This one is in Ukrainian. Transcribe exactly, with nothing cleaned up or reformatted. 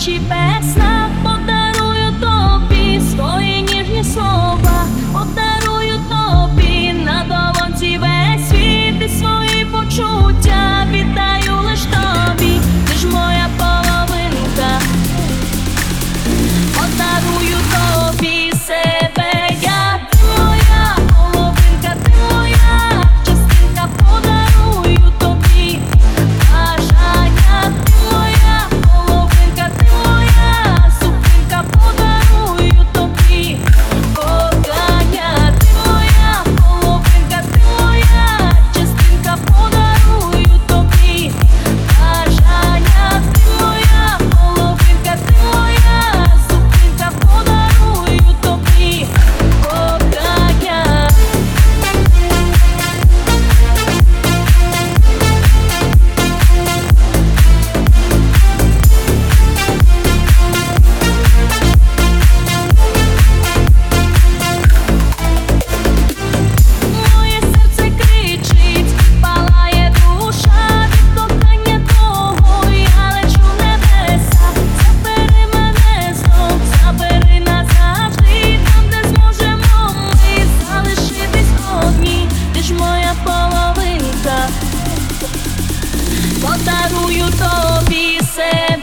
ночі без сна подарую тобі свої ніжні слова, подарую тобі на долонці весь світ і свої почуття віддаю лиш тобі, ти ж моя половинка, подарую тобі себе я, ти моя половинка, ти моя частинка, подарую тобі бажання, ти моя половинка, ти моя супинка, подарую тобі кохання, ти моя половинка, ти моя частинка, подарую тобі бажання, ти моя половинка, ти моя супинка, подарую тобі кохання. Моє серце кричить, палає душа від кохання того, я лечу в небеса. Забери мене знов, забери назавжди, там, де зможемо ми залишитись одні. Ти ж моя половинка, подарую тобі себе.